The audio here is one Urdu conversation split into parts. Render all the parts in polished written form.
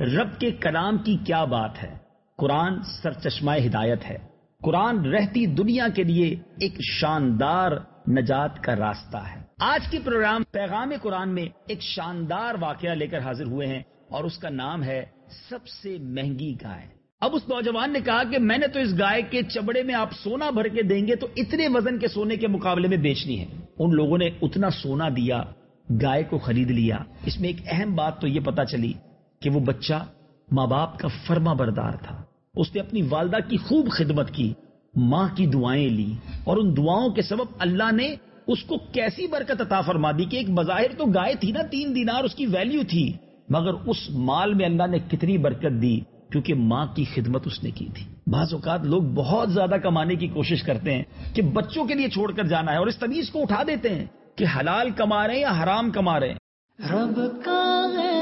رب کے کلام کی کیا بات ہے۔ قرآن سرچشمہ ہدایت ہے۔ قرآن رہتی دنیا کے لیے ایک شاندار نجات کا راستہ ہے۔ آج کی پروگرام پیغام قرآن میں ایک شاندار واقعہ لے کر حاضر ہوئے ہیں اور اس کا نام ہے سب سے مہنگی گائے۔ اب اس نوجوان نے کہا کہ میں نے تو اس گائے کے چمڑے میں آپ سونا بھر کے دیں گے تو اتنے وزن کے سونے کے مقابلے میں بیچنی ہے۔ ان لوگوں نے اتنا سونا دیا، گائے کو خرید لیا۔ اس میں ایک اہم بات تو یہ پتا چلی کہ وہ بچہ ماں باپ کا فرما بردار تھا۔ اس نے اپنی والدہ کی خوب خدمت کی، ماں کی دعائیں لی، اور ان دعاؤں کے سبب اللہ نے اس کو کیسی برکت عطا فرما دی کہ ایک بظاہر تو گائے تھی نا، 3 دینار اس کی ویلیو تھی، مگر اس مال میں اللہ نے کتنی برکت دی کیونکہ ماں کی خدمت اس نے کی تھی۔ بعض اوقات لوگ بہت زیادہ کمانے کی کوشش کرتے ہیں کہ بچوں کے لیے چھوڑ کر جانا ہے، اور اس تمیز کو اٹھا دیتے ہیں کہ حلال کما رہے ہیں یا حرام کما رہے ہیں۔ رب کا ہے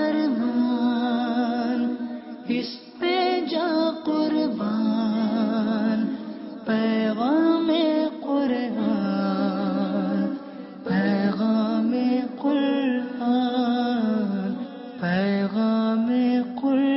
فرمان، اس پہ جا قربان، پیغام قرآن، پیغام قرآن، پیغام قرآن۔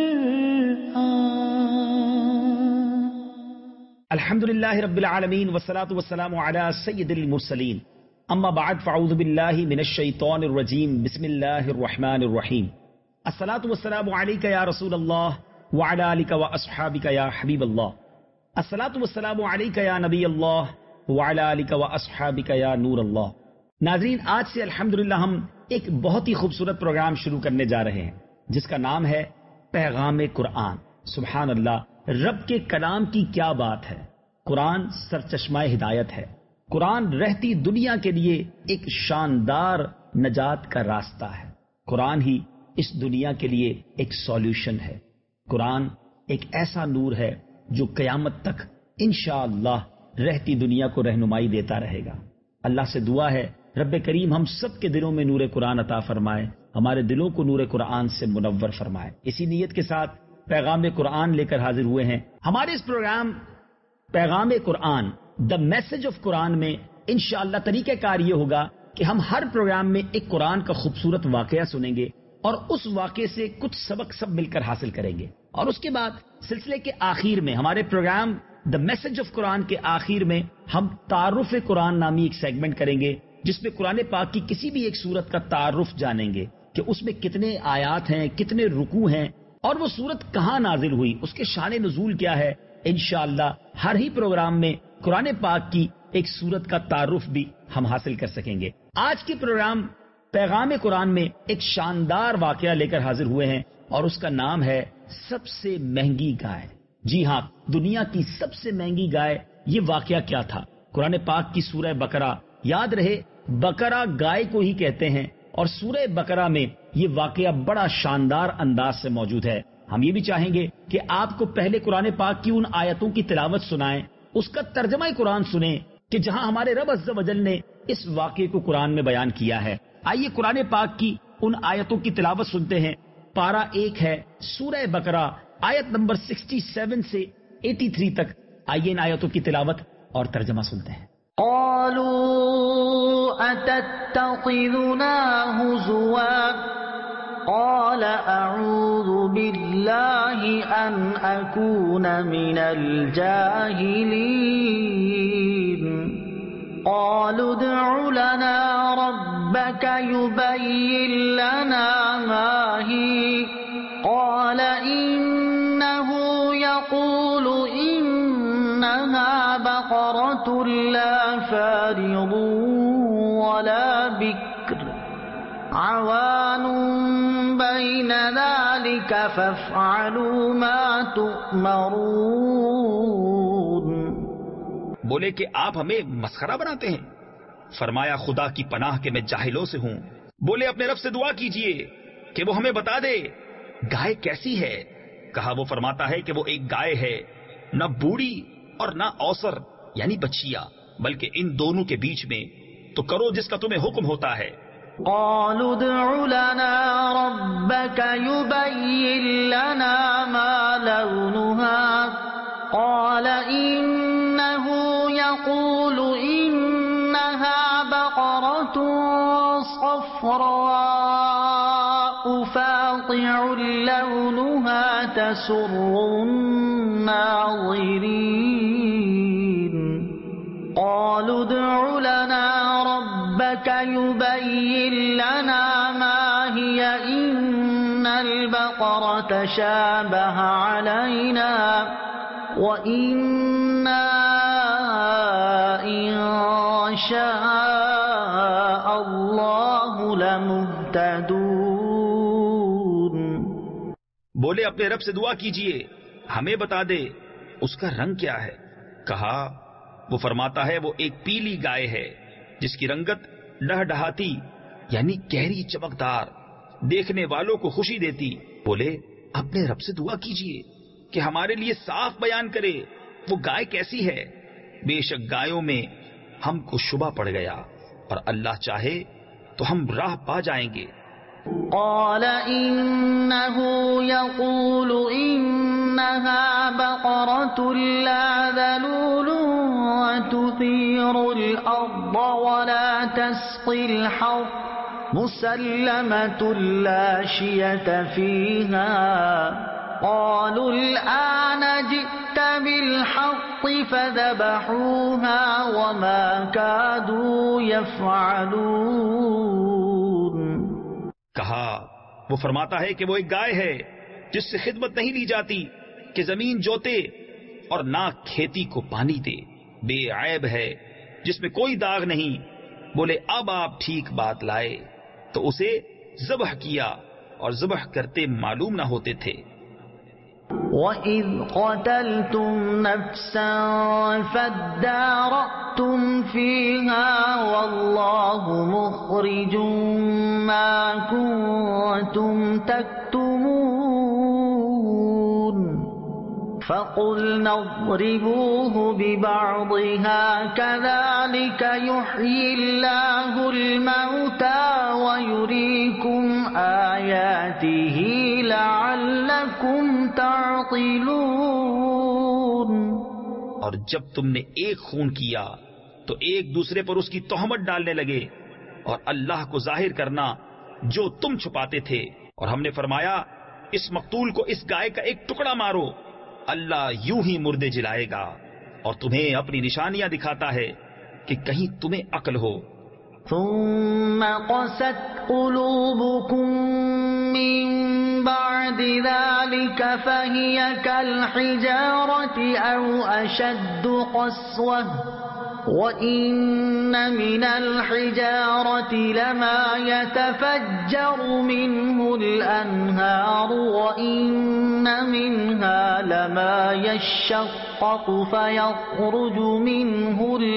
الحمدللہ رب العالمین والصلاة والسلام علی سید المرسلین، اما بعد فاعوذ باللہ من الشیطان الرجیم، بسم اللہ الرحمن الرحیم۔ الصلاة والسلام علیک یا رسول اللہ وعلی آلک واصحابک یا حبیب اللہ، الصلاة والسلام علیک یا نبی اللہ وعلی آلک واصحابک یا نور اللہ۔ ناظرین، آج سے الحمدللہ ہم ایک بہت ہی خوبصورت پروگرام شروع کرنے جا رہے ہیں جس کا نام ہے پیغام قرآن۔ سبحان اللہ، رب کے کلام کی کیا بات ہے۔ قرآن سرچشمہ ہدایت ہے۔ قرآن رہتی دنیا کے لیے ایک شاندار نجات کا راستہ ہے۔ قرآن ہی اس دنیا کے لیے ایک سولوشن ہے۔ قرآن ایک ایسا نور ہے جو قیامت تک انشاءاللہ رہتی دنیا کو رہنمائی دیتا رہے گا۔ اللہ سے دعا ہے رب کریم ہم سب کے دلوں میں نور قرآن عطا فرمائے، ہمارے دلوں کو نور قرآن سے منور فرمائے۔ اسی نیت کے ساتھ پیغام قرآن لے کر حاضر ہوئے ہیں۔ ہمارے اس پروگرام پیغام قرآن دا میسج آف قرآن میں انشاءاللہ طریقہ کار یہ ہوگا کہ ہم ہر پروگرام میں ایک قرآن کا خوبصورت واقعہ سنیں گے اور اس واقعے سے کچھ سبق سب مل کر حاصل کریں گے، اور اس کے بعد سلسلے کے آخر میں ہمارے programme the message of Quran کے آخر میں ہم تعارف قرآن نامی ایک سیگمنٹ کریں گے جس میں قرآن پاک کی کسی بھی ایک سورت کا تعارف جانیں گے کہ اس میں کتنے آیات ہیں، کتنے رکوع ہیں، اور وہ سورت کہاں نازل ہوئی، اس کے شان نزول کیا ہے۔ انشاءاللہ ہر ہی پروگرام میں قرآن پاک کی ایک سورت کا تعارف بھی ہم حاصل کر سکیں گے۔ آج کی پروگرام پیغام قرآن میں ایک شاندار واقعہ لے کر حاضر ہوئے ہیں اور اس کا نام ہے سب سے مہنگی گائے۔ جی ہاں، دنیا کی سب سے مہنگی گائے، یہ واقعہ کیا تھا؟ قرآن پاک کی سورہ بقرہ، یاد رہے بقرہ گائے کو ہی کہتے ہیں، اور سورہ بقرہ میں یہ واقعہ بڑا شاندار انداز سے موجود ہے۔ ہم یہ بھی چاہیں گے کہ آپ کو پہلے قرآن پاک کی ان آیتوں کی تلاوت سنائیں، اس کا ترجمہ قرآن سنیں کہ جہاں ہمارے رب عز و جل نے اس واقعے کو قرآن میں بیان کیا ہے۔ آئیے قرآن پاک کی ان آیتوں کی تلاوت سنتے ہیں۔ پارہ 1 ہے سورہ بقرہ، آیت نمبر 67 سے 83 تک۔ آئیے ان آیتوں کی تلاوت اور ترجمہ سنتے ہیں۔ قالوا اتتخذنا هزوا قال اعوذ باللہ ان اکون من الجاہلین قالوا ادع لنا ربك يبين لنا ما هي قال انه يقول انها بقرة لا فارض ولا بكر عوان بين ذلك فافعلوا ما تؤمرون۔ بولے کہ آپ ہمیں مسخرہ بناتے ہیں۔ فرمایا خدا کی پناہ کہ میں جاہلوں سے ہوں۔ بولے اپنے رب سے دعا کیجئے کہ وہ ہمیں بتا دے گائے کیسی ہے۔ کہا وہ فرماتا ہے کہ وہ ایک گائے ہے، نہ بوڑھی اور نہ اوسر یعنی بچیا، بلکہ ان دونوں کے بیچ میں، تو کرو جس کا تمہیں حکم ہوتا ہے۔ قالوا ادع لنا ربك يبين لنا ما لونها قال إنه يقول إنها بقرة صفراء فاقع لونها تسر الناظرين قالوا ادع لنا ربك يبين لنا ما هي إن البقرة شابه علينا وإنا إن شاء الله لمهتدون۔ بولے اپنے رب سے دعا کیجئے ہمیں بتا دے اس کا رنگ کیا ہے۔ کہا وہ فرماتا ہے وہ ایک پیلی گائے ہے جس کی رنگت لہڈہاتی یعنی گہری چمکدار، دیکھنے والوں کو خوشی دیتی۔ بولے اپنے رب سے دعا کیجئے کہ ہمارے لیے صاف بیان کرے وہ گائے کیسی ہے، بے شک گایوں میں ہم کو شبہ پڑ گیا اور اللہ چاہے تو ہم راہ پا جائیں گے۔ قال إنه يقول إنها بقرة لا ذلول تثير الأرض ولا تسقي الحرث مسلمة لا شية فيها قالوا الآن جئت بالحق فذبحوها وما كادوا يفعلون۔ کہا وہ فرماتا ہے کہ وہ ایک گائے ہے جس سے خدمت نہیں لی جاتی کہ زمین جوتے اور نہ کھیتی کو پانی دے، بے عیب ہے جس میں کوئی داغ نہیں۔ بولے اب آپ ٹھیک بات لائے تو اسے ذبح کیا اور ذبح کرتے معلوم نہ ہوتے تھے۔ وَإِذْ قَتَلْتُمْ نَفْسًا فَادَّارَأْتُمْ فِيهَا وَاللَّهُ مُخْرِجٌ مَا كُنتُمْ تَكْتُمُونَ فَقُلْنَا اضْرِبُوهُ بِبَعْضِهَا كَذَلِكَ يُحْيِي اللَّهُ الْمَوْتَى وَيُرِيكُمْ آيَاتِهِ لَعَلَّكُمْ تَعْقِلُونَ۔ اور جب تم نے ایک خون کیا تو ایک دوسرے پر اس کی تہمت ڈالنے لگے اور اللہ کو ظاہر کرنا جو تم چھپاتے تھے، اور ہم نے فرمایا اس مقتول کو اس گائے کا ایک ٹکڑا مارو، اللہ یوں ہی مردے جلائے گا اور تمہیں اپنی نشانیاں دکھاتا ہے کہ کہیں تمہیں عقل ہو۔ ثم قست قلوبكم من بعد ذلك فهي كالحجارة أو أشد قسوة وَإِنَّ مِنَ الْحِجَارَةِ لَمَا يَتَفَجَّرُ مِنْهُ الْأَنْهَارُ وَإِنَّ مِنْهَا لَمَا يَشَّقَّقُ فَيَخْرُجُ مِنْهُ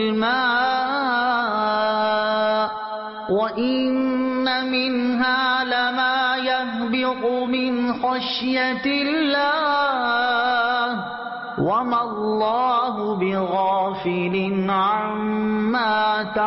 الْمَاءُ وَإِنَّ مِنْهَا لَمَا يَهْبِطُ مِنْ خَشْيَةِ اللَّهِ وَمَا اللَّهُ بِغَافِلٍ عَمَّا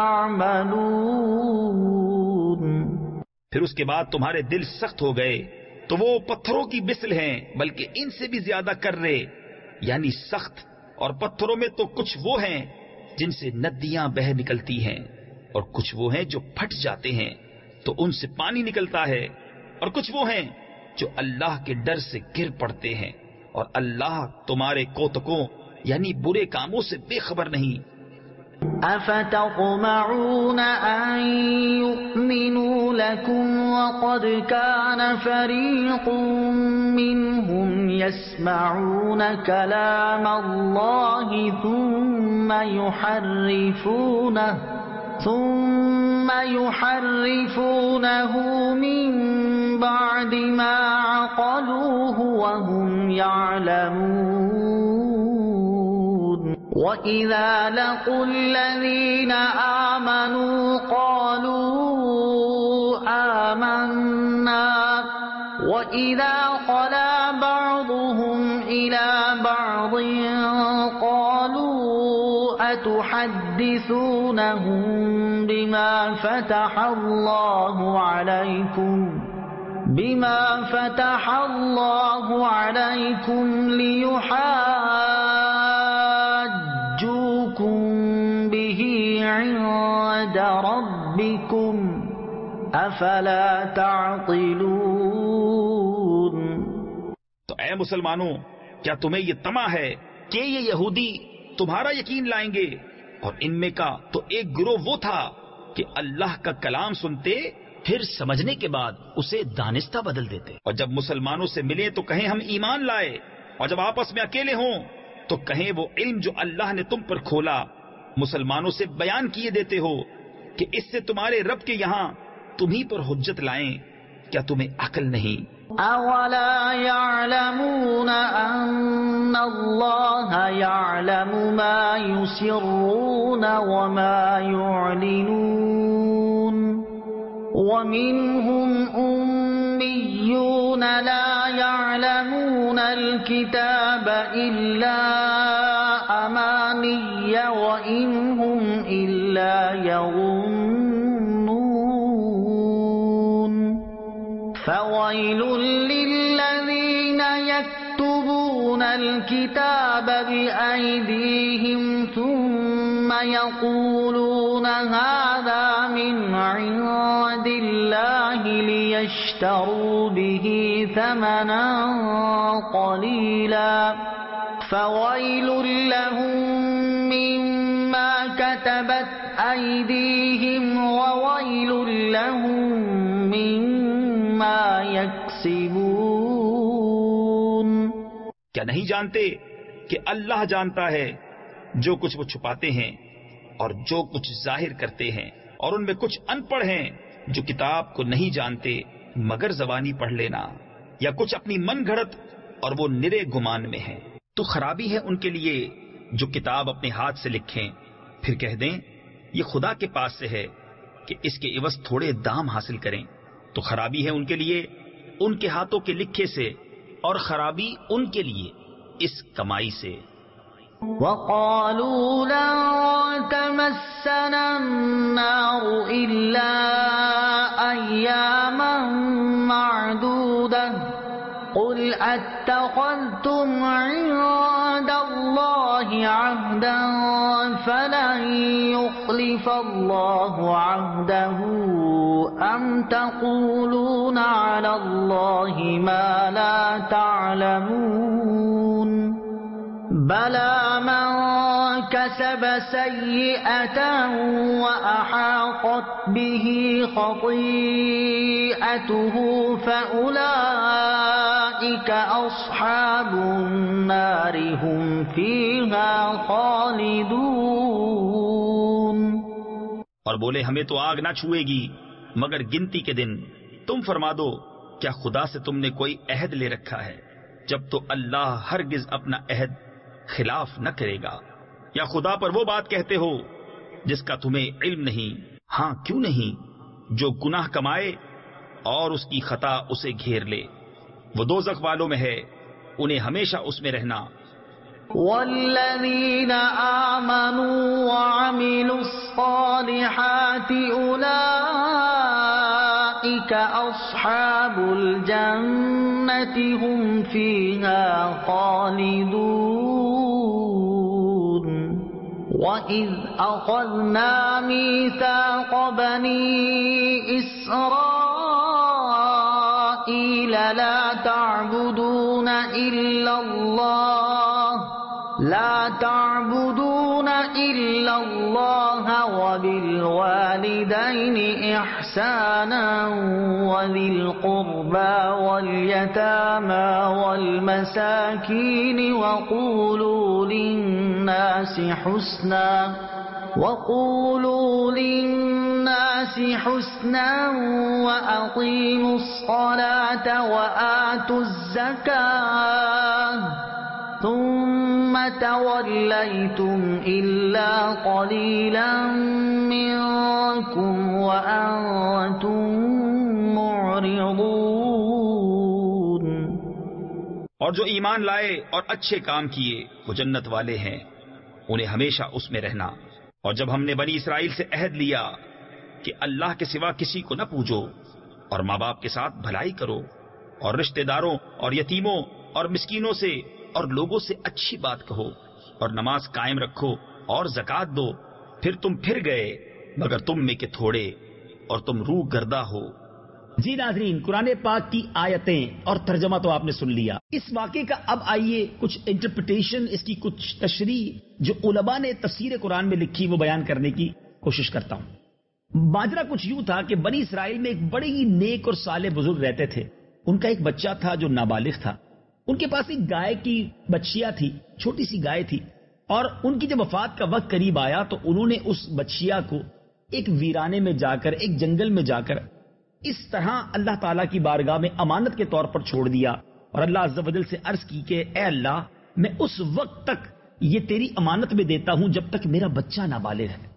تَعْمَلُونَ۔ پھر اس کے بعد تمہارے دل سخت ہو گئے تو وہ پتھروں کی مثل ہیں بلکہ ان سے بھی زیادہ کرے یعنی سخت، اور پتھروں میں تو کچھ وہ ہیں جن سے ندیاں بہہ نکلتی ہیں اور کچھ وہ ہیں جو پھٹ جاتے ہیں تو ان سے پانی نکلتا ہے، اور کچھ وہ ہیں جو اللہ کے ڈر سے گر پڑتے ہیں، اور اللہ تمہارے کوتکوں یعنی برے کاموں سے بے خبر نہیں۔ أَفَتَطْمَعُونَ أَن يُؤْمِنُوا لَكُمْ وَقَدْ كَانَ فَرِيقٌ مِّنْهُمْ يَسْمَعُونَ كَلَامَ اللَّهِ ثُمَّ يُحَرِّفُونَهُ مِن بَعْدِ مَا عَقَلُوهُ وَهُمْ يَعْلَمُونَ وَإِذَا لَقُوا الَّذِينَ آمَنُوا قَالُوا آمَنَّا وَإِذَا خَلَا بَعْضُهُمْ إِلَى بَعْضٍ قَالُوا أَتُحَدِّثُونَهُم بِمَا فَتَحَ اللَّهُ عَلَيْكُمْ لِيُحَاجُّوكُم بِهِ عِندَ رَبِّكُمْ أَفَلَا تَعْقِلُونَ۔ اے مسلمانوں، کیا تمہیں یہ طمع ہے کہ یہ یہودی تمہارا یقین لائیں گے؟ اور ان میں کا تو ایک گروہ وہ تھا کہ اللہ کا کلام سنتے پھر سمجھنے کے بعد اسے دانستہ بدل دیتے، اور جب مسلمانوں سے ملے تو کہیں ہم ایمان لائے، اور جب آپس میں اکیلے ہوں تو کہیں وہ علم جو اللہ نے تم پر کھولا مسلمانوں سے بیان کیے دیتے ہو کہ اس سے تمہارے رب کے یہاں تمہیں پر حجت لائیں، کیا تمہیں عقل نہیں؟ أَوَلَا يَعْلَمُونَ أَنَّ اللَّهَ يَعْلَمُ مَا يُسِرُّونَ وَمَا يُعْلِنُونَ وَمِنْهُمْ أُمِّيُّونَ لَا يَعْلَمُونَ الْكِتَابَ إِلَّا أَمَانِيَّ وَإِنْ هُمْ إِلَّا يَظُنُّونَ فَوَيْلٌ لِّلَّذِينَ يَكْتُبُونَ الْكِتَابَ بِأَيْدِيهِمْ ثُمَّ يَقُولُونَ هَذَا مِنْ عِندِ اللَّهِ لِيَشْتَرُوا بِهِ ثَمَنًا قَلِيلًا فَوَيْلٌ لَّهُم مِّمَّا كَتَبَتْ أَيْدِيهِمْ وَوَيْلٌ لَّهُم مِّمَّا يَكْسِبُونَ۔ کیا نہیں جانتے کہ اللہ جانتا ہے جو کچھ وہ چھپاتے ہیں اور جو کچھ ظاہر کرتے ہیں، اور ان میں کچھ ان پڑھ ہیں جو کتاب کو نہیں جانتے مگر زبانی پڑھ لینا، یا کچھ اپنی من گھڑت اور وہ نرے گمان میں ہیں۔ تو خرابی ہے ان کے لیے جو کتاب اپنے ہاتھ سے لکھیں پھر کہہ دیں یہ خدا کے پاس سے ہے کہ اس کے عوض تھوڑے دام حاصل کریں۔ تو خرابی ہے ان کے لیے ان کے ہاتھوں کے لکھے سے، اور خرابی ان کے لیے اس کمائی سے۔ وَقَالُوا لَن تَمَسَّنَا النَّارُ إِلَّا أَيَّامًا مَّعْدُودَةً قُلْ أَتَّخَذْتُمْ عِندَ اللَّهِ عَهْدًا فَلَن يُخْلِفَ اللَّهُ عَهْدَهُ أَمْ تَقُولُونَ عَلَى اللَّهِ مَا لَا تَعْلَمُونَ بَلَى مَن كَسَبَ سَيِّئَةً وَأَحَاطَتْ بِهِ خَطِيئَتُهُ فَأُولَئِكَ أَصْحَابُ النَّارِ هُمْ فِيهَا خَالِدُونَ۔ اور بولے ہمیں تو آگ نہ چھوئے گی مگر گنتی کے دن۔ تم فرما دو کیا خدا سے تم نے کوئی عہد لے رکھا ہے؟ جب تو اللہ ہرگز اپنا عہد خلاف نہ کرے گا۔ یا خدا پر وہ بات کہتے ہو جس کا تمہیں علم نہیں؟ ہاں کیوں نہیں، جو گناہ کمائے اور اس کی خطا اسے گھیر لے، وہ دوزخ والوں میں ہے، انہیں ہمیشہ اس میں رہنا۔ والذین آمنوا وعملوا الصالحات أولئک اصحاب الجنة هم فیہا خالدون۔ وَإِذْ أَخَذْنَا مِيثَاقَ بَنِي إِسْرَائِيلَ لَا تَعْبُدُونَ إِلَّا اللَّهَ وَبِالْوَالِدَيْنِ إِحْسَانًا وَذِي الْقُرْبَى وَالْيَتَامَى وَالْمَسَاكِينِ وَقُولُوا لِلنَّاسِ حُسْنًا وَأَقِيمُوا الصَّلَاةَ وَآتُوا الزَّكَاةَ ثُمَّ تَوَلَّيْتُمْ إِلَّا قَلِيلًا مِّنكُمْ وَأَنتُم مُّعْرِضُونَ۔ اور جو ایمان لائے اور اچھے کام کیے وہ جنت والے ہیں، انہیں ہمیشہ اس میں رہنا۔ اور جب ہم نے بنی اسرائیل سے عہد لیا کہ اللہ کے سوا کسی کو نہ پوجو، اور ماں باپ کے ساتھ بھلائی کرو، اور رشتہ داروں اور یتیموں اور مسکینوں سے اور لوگوں سے اچھی بات کہو، اور نماز قائم رکھو اور زکوٰۃ دو، پھر تم پھر گئے مگر تم میں کے تھوڑے، اور تم روح گردہ ہو، جی ناظرین، قرآن پاک کی آیتیں اور ترجمہ تو آپ نے سن لیا. اس واقعے کا اب آئیے کچھ انٹرپریٹیشن، اس کی کچھ تشریح جو علماء نے تفسیر قرآن میں لکھی وہ بیان کرنے کی کوشش کرتا ہوں. ماجرا کچھ یوں تھا کہ بنی اسرائیل میں ایک بڑے ہی نیک اور صالح بزرگ رہتے تھے. ان کا ایک بچہ تھا جو نابالغ تھا. ان کے پاس ایک گائے کی بچیا تھی، چھوٹی سی گائے تھی، اور ان کی جب وفات کا وقت قریب آیا تو انہوں نے اس بچیا کو ایک ویرانے میں جا کر، ایک جنگل میں جا کر اس طرح اللہ تعالیٰ کی بارگاہ میں امانت کے طور پر چھوڑ دیا، اور اللہ عز و جل سے عرض کی کہ اے اللہ، میں اس وقت تک یہ تیری امانت میں دیتا ہوں جب تک میرا بچہ نابالغ ہے.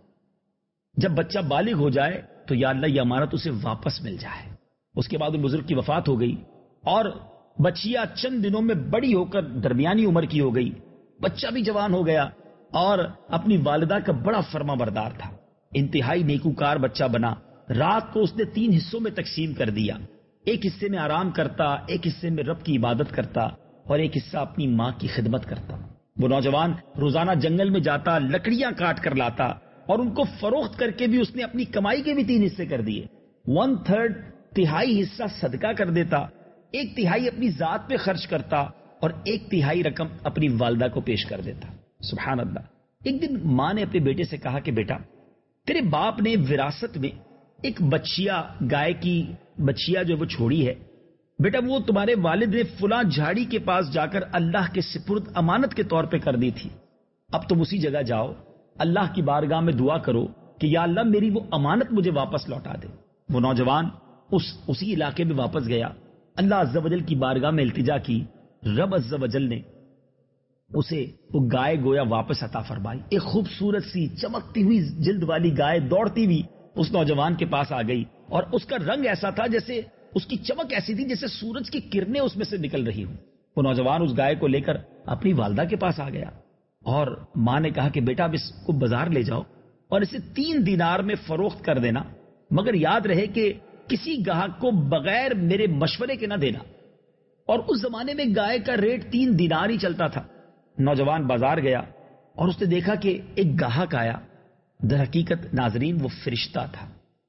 جب بچہ بالغ ہو جائے تو یا اللہ یہ امانت اسے واپس مل جائے. اس کے بعد ان بزرگ کی وفات ہو گئی اور بچیا چند دنوں میں بڑی ہو کر درمیانی عمر کی ہو گئی. بچہ بھی جوان ہو گیا اور اپنی والدہ کا بڑا فرما بردار تھا. انتہائی نیکوکار بچہ بنا. رات کو اس نے 3 حصوں میں تقسیم کر دیا. ایک حصے میں آرام کرتا، ایک حصے میں رب کی عبادت کرتا، اور ایک حصہ اپنی ماں کی خدمت کرتا. وہ نوجوان روزانہ جنگل میں جاتا، لکڑیاں کاٹ کر لاتا، اور ان کو فروخت کر کے بھی اس نے اپنی کمائی کے بھی 3 حصے کر دیے. 1/3 تہائی حصہ صدقہ کر دیتا، 1/3 اپنی ذات پہ خرچ کرتا، اور 1/3 رقم اپنی والدہ کو پیش کر دیتا. سبحان اللہ. ایک دن ماں نے اپنے بیٹے سے کہا کہ بیٹا، تیرے باپ نے وراثت میں ایک بچیا، گائے کی بچیا جو وہ چھوڑی ہے، بیٹا وہ تمہارے والد نے فلاں جھاڑی کے پاس جا کر اللہ کے سپرد امانت کے طور پہ کر دی تھی. اب تم اسی جگہ جاؤ، اللہ کی بارگاہ میں دعا کرو کہ یا اللہ میری وہ امانت مجھے واپس لوٹا دے. وہ نوجوان اسی علاقے میں واپس گیا، اللہ عز و جل کی بارگاہ میں التجا کی. رب عز و جل نے اسے وہ گائے گویا واپس عطا فرمائی. ایک خوبصورت سی چمکتی ہوئی جلد والی گائے دوڑتی ہوئی اس نوجوان کے پاس آ گئی، اور اس کا رنگ ایسا تھا جیسے اس کی چمک ایسی تھی جیسے سورج کی کرنیں اس میں سے نکل رہی ہوں. وہ نوجوان اس گائے کو لے کر اپنی والدہ کے پاس آ گیا، اور ماں نے کہا کہ بیٹا اب اس کو بازار لے جاؤ اور اسے 3 دینار میں فروخت کر دینا، مگر یاد رہے کہ کسی گاہک کو بغیر میرے مشورے کے نہ دینا. اور اس زمانے میں گائے کا ریٹ 3 دینار ہی چلتا تھا. نوجوان بازار گیا اور اس نے دیکھا کہ ایک گاہک آیا. در حقیقت ناظرین وہ فرشتہ تھا.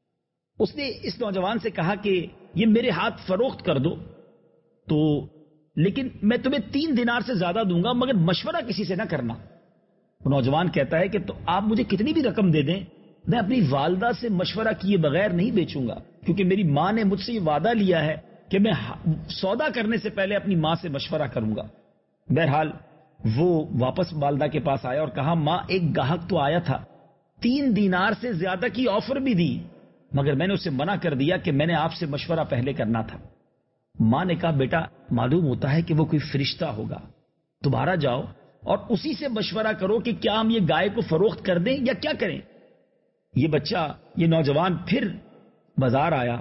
اس نے اس نوجوان سے کہا کہ یہ میرے ہاتھ فروخت کر دو تو، لیکن میں تمہیں 3 دینار سے زیادہ دوں گا، مگر مشورہ کسی سے نہ کرنا. نوجوان کہتا ہے کہ تو آپ مجھے کتنی بھی رقم دے دیں، میں اپنی والدہ سے مشورہ کیے بغیر نہیں بیچوں گا، کیونکہ میری ماں نے مجھ سے یہ وعدہ لیا ہے کہ میں سودا کرنے سے پہلے اپنی ماں سے مشورہ کروں گا. بہرحال وہ واپس والدہ کے پاس آیا اور کہا ماں ایک گاہک تو آیا تھا، 3 دینار سے زیادہ کی آفر بھی دی، مگر میں نے اسے منع کر دیا کہ میں نے آپ سے مشورہ پہلے کرنا تھا. ماں نے کہا بیٹا معلوم ہوتا ہے کہ وہ کوئی فرشتہ ہوگا، تمہارا جاؤ اور اسی سے مشورہ کرو کہ کیا ہم یہ گائے کو فروخت کر دیں یا کیا کریں. یہ بچہ، یہ نوجوان پھر بازار آیا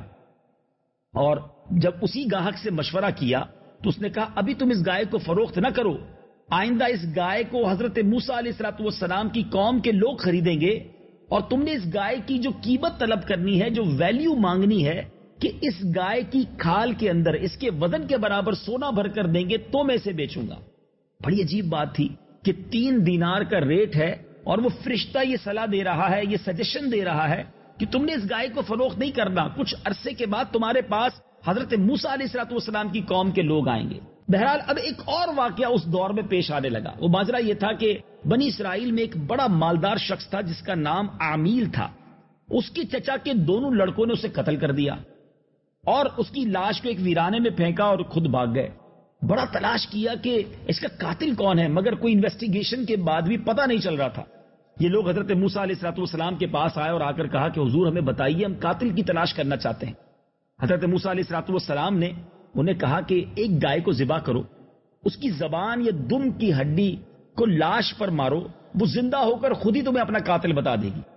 اور جب اسی گاہک سے مشورہ کیا تو اس نے کہا ابھی تم اس گائے کو فروخت نہ کرو، آئندہ اس گائے کو حضرت موسیٰ علیہ الصلوۃ والسلام کی قوم کے لوگ خریدیں گے، اور تم نے اس گائے کی جو قیمت طلب کرنی ہے، جو ویلیو مانگنی ہے کہ اس گائے کی کھال کے اندر اس کے وزن کے برابر سونا بھر کر دیں گے تو میں اسے بیچوں گا. بڑی عجیب بات تھی کہ 3 دینار کا ریٹ ہے اور وہ فرشتہ یہ صلاح دے رہا ہے، یہ سجیشن دے رہا ہے کہ تم نے اس گائے کو فروخت نہیں کرنا، کچھ عرصے کے بعد تمہارے پاس حضرت موسیٰ علیہ الصلوۃ والسلام کی قوم کے لوگ آئیں گے. بہرحال اب ایک اور واقعہ اس دور میں پیش آنے لگا. وہ ماجرا یہ تھا کہ بنی اسرائیل میں ایک بڑا مالدار شخص تھا جس کا نام عامیل تھا. اس کی چچا کے دونوں لڑکوں نے اسے قتل کر دیا اور اس کی لاش کو ایک ویرانے میں پھینکا اور خود بھاگ گئے. بڑا تلاش کیا کہ اس کا قاتل کون ہے، مگر کوئی انویسٹیگیشن کے بعد بھی پتہ نہیں چل رہا تھا. یہ لوگ حضرت موسیٰ علیہ الصلوۃ والسلام کے پاس آئے اور آ کر کہا کہ حضور ہمیں بتائیے، ہم قاتل کی تلاش کرنا چاہتے ہیں. حضرت موسیٰ علیہ الصلوۃ والسلام نے انہیں کہا کہ ایک گائے کو ذبح کرو، اس کی زبان یا دم کی ہڈی کو لاش پر مارو، وہ زندہ ہو کر خود ہی تمہیں اپنا قاتل بتا دے گی.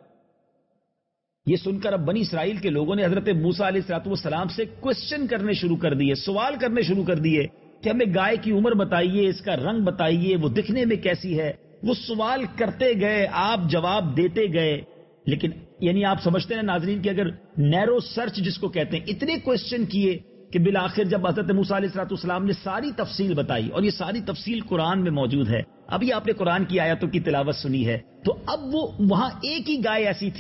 یہ سن کر اب بنی اسرائیل کے لوگوں نے حضرت موسیٰ علیہ الصلوۃ والسلام سے کوسچن کرنے شروع کر دیے، سوال کرنے شروع کر دیے کہ ہمیں گائے کی عمر بتائیے، اس کا رنگ بتائیے، وہ دکھنے میں کیسی ہے. وہ سوال کرتے گئے، آپ جواب دیتے گئے، لیکن یعنی آپ سمجھتے ہیں ناظرین کہ اگر نیرو سرچ جس کو کہتے ہیں، اتنے کوسچن کیے کہ بالآخر جب حضرت موسیٰ علیہ الصلوۃ والسلام نے ساری تفصیل بتائی، اور یہ ساری تفصیل قرآن میں موجود ہے، ابھی آپ نے قرآن کی آیتوں کی تلاوت سنی ہے، تو اب وہ وہاں ایک ہی گائے ایسی تھی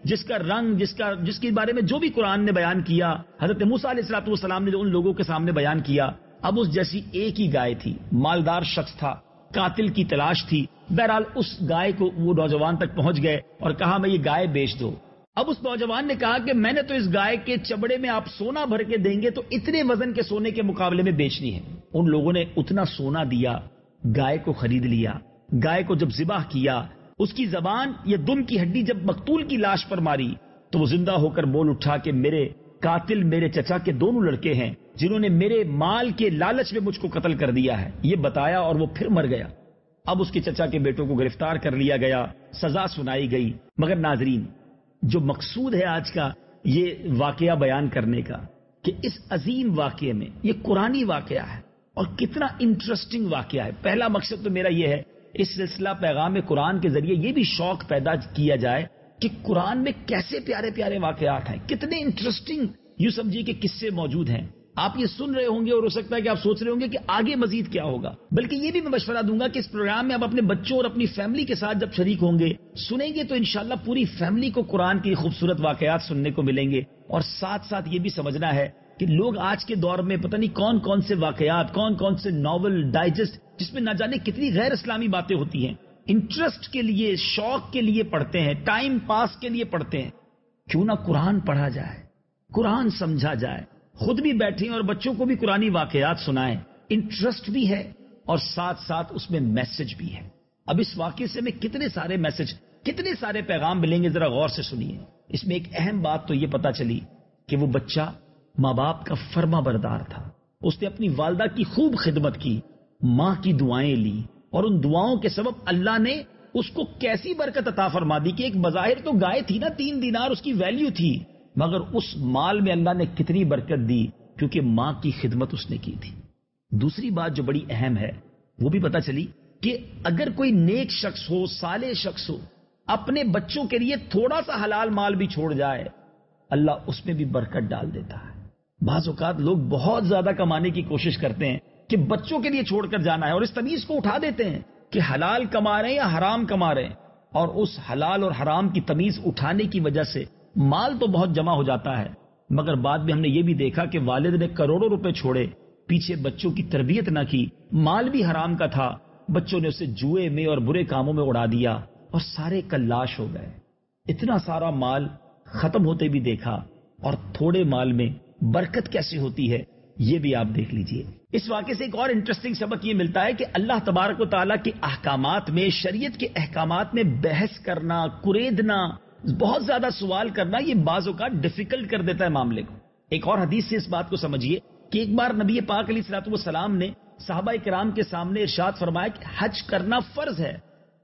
جس کا رنگ، جس کے بارے میں جو بھی قرآن نے بیان کیا، حضرت موسیٰ علیہ الصلوۃ والسلام نے جو ان لوگوں کے سامنے بیان کیا، اب اس جیسی ایک ہی گائے تھی، مالدار شخص تھا، قاتل کی تلاش تھی، بہرحال اس گائے کو وہ نوجوان تک پہنچ گئے اور کہا میں یہ گائے بیچ دو۔ اب اس نوجوان نے کہا کہ میں نے تو اس گائے کے چمڑے میں آپ سونا بھر کے دیں گے تو اتنے وزن کے سونے کے مقابلے میں بیچنی ہے۔ ان لوگوں نے اتنا سونا دیا، گائے کو خرید لیا۔ گائے کو جب ذبح کیا، اس کی زبان یا دم کی ہڈی جب مقتول کی لاش پر ماری تو وہ زندہ ہو کر بول اٹھا کہ میرے قاتل میرے چچا کے دونوں لڑکے ہیں جنہوں نے میرے مال کے لالچ میں مجھ کو قتل کر دیا ہے، یہ بتایا اور وہ پھر مر گیا۔ اب اس کے چچا کے بیٹوں کو گرفتار کر لیا گیا، سزا سنائی گئی۔ مگر ناظرین، جو مقصود ہے آج کا یہ واقعہ بیان کرنے کا کہ اس عظیم واقعے میں یہ قرآنی واقعہ ہے اور کتنا انٹرسٹنگ واقعہ ہے۔ پہلا مقصد تو میرا یہ ہے اس سلسلہ پیغام قرآن کے ذریعے یہ بھی شوق پیدا کیا جائے کہ قرآن میں کیسے پیارے پیارے واقعات ہیں، کتنے انٹرسٹنگ یوں سمجھیے کہ قصے موجود ہیں۔ آپ یہ سن رہے ہوں گے اور ہو سکتا ہے کہ آپ سوچ رہے ہوں گے کہ آگے مزید کیا ہوگا، بلکہ یہ بھی میں مشورہ دوں گا کہ اس پروگرام میں آپ اپنے بچوں اور اپنی فیملی کے ساتھ جب شریک ہوں گے، سنیں گے تو انشاءاللہ پوری فیملی کو قرآن کے خوبصورت واقعات سننے کو ملیں گے۔ اور ساتھ ساتھ یہ بھی سمجھنا ہے کہ لوگ آج کے دور میں پتہ نہیں کون کون سے واقعات، کون کون سے ناول، ڈائجسٹ، جس میں نہ جانے کتنی غیر اسلامی باتیں ہوتی ہیں، انٹرسٹ کے لیے، شوق کے لیے پڑھتے ہیں، ٹائم پاس کے لیے پڑھتے ہیں۔ کیوں نہ قرآن پڑھا جائے، قرآن سمجھا جائے، خود بھی بیٹھیں اور بچوں کو بھی قرآنی واقعات سنائیں۔ انٹرسٹ بھی ہے اور ساتھ ساتھ اس میں میسج بھی ہے۔ اب اس واقعے سے میں کتنے سارے میسج، کتنے سارے پیغام ملیں گے، ذرا غور سے سنیے۔ اس میں ایک اہم بات تو یہ پتا چلی کہ وہ بچہ ماں باپ کا فرما بردار تھا، اس نے اپنی والدہ کی خوب خدمت کی، ماں کی دعائیں لی اور ان دعاؤں کے سبب اللہ نے اس کو کیسی برکت عطا فرما دی کہ ایک بظاہر تو گائے تھی نا، 3 دینار اس کی ویلیو تھی، مگر اس مال میں اللہ نے کتنی برکت دی کیونکہ ماں کی خدمت اس نے کی تھی۔ دوسری بات جو بڑی اہم ہے وہ بھی پتا چلی کہ اگر کوئی نیک شخص ہو، صالح شخص ہو، اپنے بچوں کے لیے تھوڑا سا حلال مال بھی چھوڑ جائے، اللہ اس میں بھی برکت ڈال دیتا ہے۔ بعض اوقات لوگ بہت زیادہ کمانے کی کوشش کرتے ہیں کہ بچوں کے لیے چھوڑ کر جانا ہے اور اس تمیز کو اٹھا دیتے ہیں کہ حلال کما رہے ہیں یا حرام کما رہے ہیں، اور اس حلال اور حرام کی تمیز اٹھانے کی وجہ سے مال تو بہت جمع ہو جاتا ہے، مگر بعد میں ہم نے یہ بھی دیکھا کہ والد نے کروڑوں روپے چھوڑے، پیچھے بچوں کی تربیت نہ کی، مال بھی حرام کا تھا، بچوں نے اسے جوئے میں اور برے کاموں میں اڑا دیا اور سارے کلاش ہو گئے۔ اتنا سارا مال ختم ہوتے بھی دیکھا، اور تھوڑے مال میں برکت کیسے ہوتی ہے یہ بھی آپ دیکھ لیجئے۔ اس واقعے سے ایک اور انٹرسٹنگ سبق یہ ملتا ہے کہ اللہ تبارک و تعالیٰ کے احکامات میں، شریعت کے احکامات میں بحث کرنا، کریدنا، بہت زیادہ سوال کرنا، یہ بعض اوقات ڈیفیکلٹ کر دیتا ہے معاملے کو۔ ایک اور حدیث سے اس بات کو سمجھیے کہ ایک بار نبی پاک علیہ الصلوۃ والسلام نے صحابہ کرام کے سامنے ارشاد فرمایا کہ حج کرنا فرض ہے۔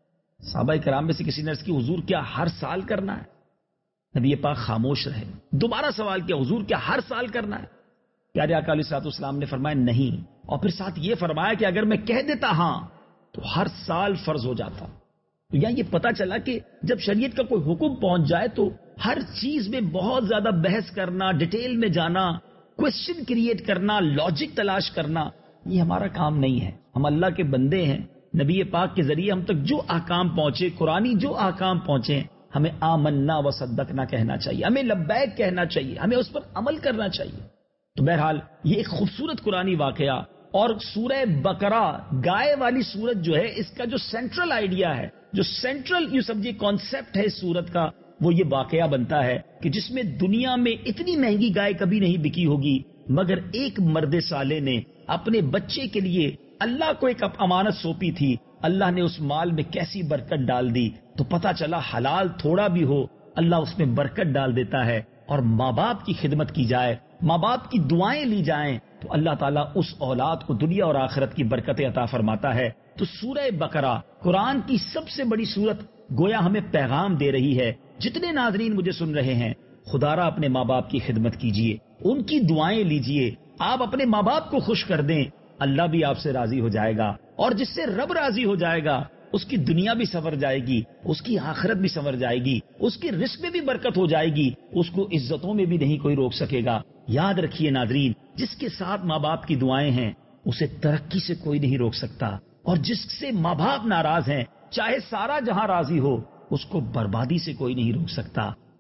صحابہ کرام میں سے کسی نے عرض کی حضور کیا ہر سال کرنا ہے؟ نبی پاک خاموش رہے۔ دوبارہ سوال کیا حضور کیا ہر سال کرنا ہے؟ پیارے آقا علیہ الصلوۃ والسلام نے فرمایا نہیں، اور پھر ساتھ یہ فرمایا کہ اگر میں کہہ دیتا ہاں تو ہر سال فرض ہو جاتا۔ تو یہاں یہ پتا چلا کہ جب شریعت کا کوئی حکم پہنچ جائے تو ہر چیز میں بہت زیادہ بحث کرنا، ڈیٹیل میں جانا، کوشچن کریٹ کرنا، لاجک تلاش کرنا، یہ ہمارا کام نہیں ہے۔ ہم اللہ کے بندے ہیں، نبی پاک کے ذریعے ہم تک جو احکام پہنچے، قرآنی جو احکام پہنچے، ہمیں آمنا و صدقنا کہنا چاہیے، ہمیں لبیک کہنا چاہیے، ہمیں اس پر عمل کرنا چاہیے۔ تو بہرحال یہ ایک خوبصورت قرآنی واقعہ، اور سورہ بقرہ گائے والی سورت جو ہے، اس کا جو سینٹرل آئیڈیا ہے، جو سینٹرل یوں سمجھے کانسیپٹ ہے اس سورت کا، وہ یہ واقعہ بنتا ہے کہ جس میں دنیا میں اتنی مہنگی گائے کبھی نہیں بکی ہوگی، مگر ایک مرد صالح نے اپنے بچے کے لیے اللہ کو ایک امانت سونپی تھی، اللہ نے اس مال میں کیسی برکت ڈال دی۔ تو پتا چلا حلال تھوڑا بھی ہو اللہ اس میں برکت ڈال دیتا ہے، اور ماں باپ کی خدمت کی جائے، ماں باپ کی دعائیں لی جائیں تو اللہ تعالیٰ اس اولاد کو دنیا اور آخرت کی برکتیں عطا فرماتا ہے۔ تو سورہ بقرہ قرآن کی سب سے بڑی سورت گویا ہمیں پیغام دے رہی ہے۔ جتنے ناظرین مجھے سن رہے ہیں، خدا را اپنے ماں باپ کی خدمت کیجئے، ان کی دعائیں لیجئے، آپ اپنے ماں باپ کو خوش کر دیں، اللہ بھی آپ سے راضی ہو جائے گا، اور جس سے رب راضی ہو جائے گا اس کی دنیا بھی سنور جائے گی، اس کی آخرت بھی سنور جائے گی، اس کے رزق میں بھی برکت ہو جائے گی، اس کو عزتوں میں بھی نہیں کوئی روک سکے گا۔ یاد رکھیے ناظرین، جس کے ساتھ ماں باپ کی دعائیں ہیں اسے ترقی سے کوئی نہیں روک سکتا، اور جس سے ماں باپ ناراض ہیں، چاہے سارا جہاں راضی ہو، اس کو بربادی سے کوئی نہیں روک سکتا۔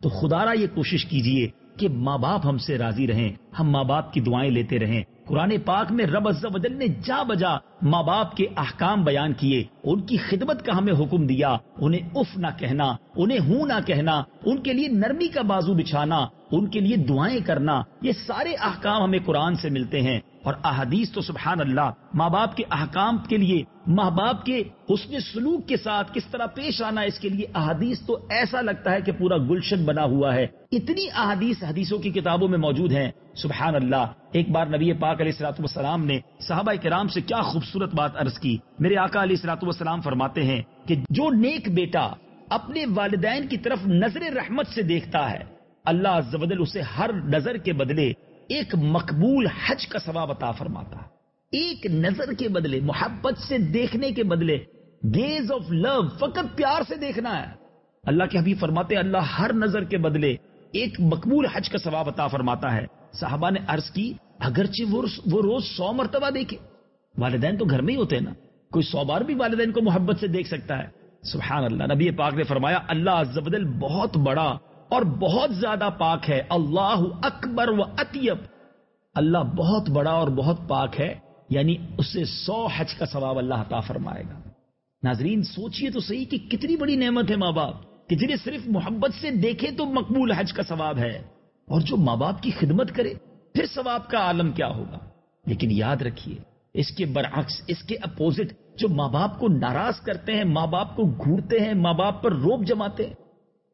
تو خدارا یہ کوشش کیجئے کہ ماں باپ ہم سے راضی رہیں، ہم ماں باپ کی دعائیں لیتے رہیں۔ قرآن پاک میں رب عز و جل نے جا بجا ماں باپ کے احکام بیان کیے، ان کی خدمت کا ہمیں حکم دیا، انہیں اف نہ کہنا، انہیں ہوں نہ کہنا، ان کے لیے نرمی کا بازو بچھانا، ان کے لیے دعائیں کرنا، یہ سارے احکام ہمیں قرآن سے ملتے ہیں۔ اور احادیث تو سبحان اللہ ماں باپ کے احکام کے لیے، ماں باپ کے حسن سلوک کے ساتھ کس طرح پیش آنا، اس کے لیے احادیث تو ایسا لگتا ہے کہ پورا گلشن بنا ہوا ہے، اتنی احادیث حدیثوں کی کتابوں میں موجود ہیں۔ سبحان اللہ، ایک بار نبی پاک علیہ الصلوۃ والسلام نے صحابہ کرام سے کیا خوبصورت بات عرض کی۔ میرے آقا علیہ الصلوۃ والسلام فرماتے ہیں کہ جو نیک بیٹا اپنے والدین کی طرف نظر رحمت سے دیکھتا ہے، اللہ عز و جل اسے ہر نظر کے بدلے ایک مقبول حج کا ثواب عطا فرماتا ہے۔ ایک نظر کے بدلے، محبت سے دیکھنے کے بدلے، گیز آف لو، فقط پیار سے دیکھنا ہے۔ اللہ کے حبیب فرماتے ہیں اللہ ہر نظر کے بدلے ایک مقبول حج کا ثواب عطا فرماتا ہے۔ صحابہ نے عرض کی اگرچہ وہ روز 100 مرتبہ دیکھے، والدین تو گھر میں ہی ہوتے ہیں نا، کوئی 100 بار بھی والدین کو محبت سے دیکھ سکتا ہے۔ سبحان اللہ، نبی پاک نے فرمایا اللہ عز و جل بہت بڑا اور بہت زیادہ پاک ہے، اللہ اکبر و اطیب، اللہ بہت بڑا اور بہت پاک ہے، یعنی اسے 100 حج کا ثواب اللہ عطا فرمائے گا۔ ناظرین سوچئے تو صحیح کہ کتنی بڑی نعمت ہے ماں باپ، کہ جنہیں صرف محبت سے دیکھے تو مقبول حج کا ثواب ہے، اور جو ماں باپ کی خدمت کرے پھر ثواب کا عالم کیا ہوگا۔ لیکن یاد رکھیے اس کے برعکس، اس کے اپوزٹ، جو ماں باپ کو ناراض کرتے ہیں، ماں باپ کو گھورتے ہیں، ماں باپ پر روب جماتے ہیں،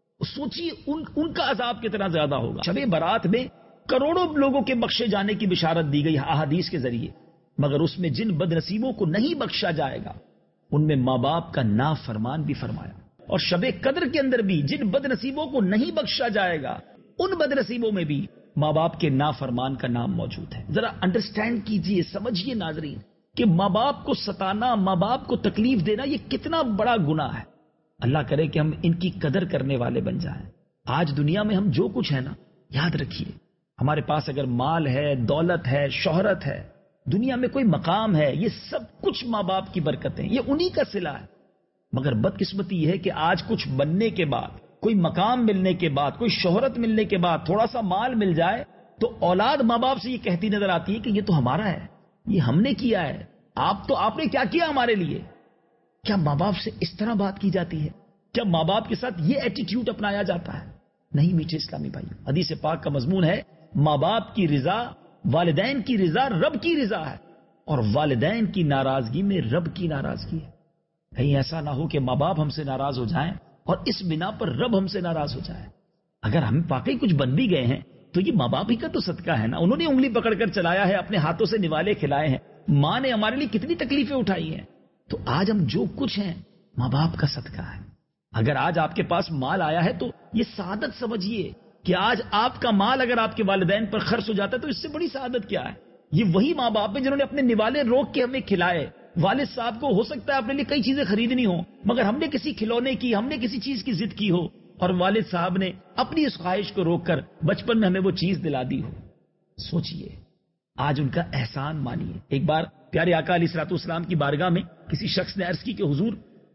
سوچیے ان کا عذاب کتنا زیادہ ہوگا۔ شب برات میں کروڑوں لوگوں کے بخشے جانے کی بشارت دی گئی احادیث کے ذریعے، مگر اس میں جن بد نصیبوں کو نہیں بخشا جائے گا ان میں ماں باپ کا نافرمان بھی فرمایا۔ اور شب قدر کے اندر بھی جن بد نصیبوں کو نہیں بخشا جائے گا ان بد نصیبوں میں بھی ماں باپ کے نافرمان کا نام موجود ہے۔ ذرا انڈرسٹینڈ کیجئے، سمجھیے ناظرین کہ ماں باپ کو ستانا، ماں باپ کو تکلیف دینا یہ کتنا بڑا گناہ ہے۔ اللہ کرے کہ ہم ان کی قدر کرنے والے بن جائیں۔ آج دنیا میں ہم جو کچھ ہے نا، یاد رکھیے ہمارے پاس اگر مال ہے، دولت ہے، شہرت ہے، دنیا میں کوئی مقام ہے، یہ سب کچھ ماں باپ کی برکتیں، یہ انہی کا صلہ ہے۔ مگر بدقسمتی یہ ہے کہ آج کچھ بننے کے بعد، کوئی مقام ملنے کے بعد، کوئی شہرت ملنے کے بعد، تھوڑا سا مال مل جائے تو اولاد ماں باپ سے یہ کہتی نظر آتی ہے کہ یہ تو ہمارا ہے، یہ ہم نے کیا ہے، آپ نے کیا کیا ہمارے لیے۔ کیا ماں باپ سے اس طرح بات کی جاتی ہے؟ کیا ماں باپ کے ساتھ یہ ایٹیٹیوڈ اپنایا جاتا ہے؟ نہیں میٹھے اسلامی بھائی، حدیث پاک کا مضمون ہے ماں باپ کی رضا، والدین کی رضا رب کی رضا ہے، اور والدین کی ناراضگی میں رب کی ناراضگی ہے۔ کہیں ایسا نہ ہو کہ ماں باپ ہم سے ناراض ہو جائیں اور اس بنا پر رب ہم سے ناراض ہو جائے۔ اگر ہم واقعی کچھ بن بھی گئے ہیں تو یہ ماں باپ ہی کا تو صدقہ ہے نا، انہوں نے انگلی پکڑ کر چلایا ہے، اپنے ہاتھوں سے نوالے کھلائے ہیں، ماں نے ہمارے لیے کتنی تکلیفیں اٹھائی ہیں، تو آج ہم جو کچھ ہیں ماں باپ کا صدقہ ہے۔ اگر آج آپ کے پاس مال آیا ہے تو یہ سعادت سمجھیے کہ آج آپ کا مال اگر آپ کے والدین پر خرچ ہو جاتا ہے تو اس سے بڑی سعادت کیا ہے۔ یہ وہی ماں باپ ہیں جنہوں نے اپنے نوالے روک کے ہمیں کھلائے۔ والد صاحب کو ہو سکتا ہے اپنے لیے کئی چیزیں خریدنی ہو، مگر ہم نے کسی کھلونے کی، ہم نے کسی چیز کی ضد کی ہو اور والد صاحب نے اپنی اس خواہش کو روک کر بچپن میں ہمیں وہ چیز دلا دی ہو، سوچئے آج ان کا احسان مانیے۔ ایک بار پیارے آقا علیہ الصلوۃ والسلام کی بارگاہ میں کسی شخص نے عرض کی کہ حضور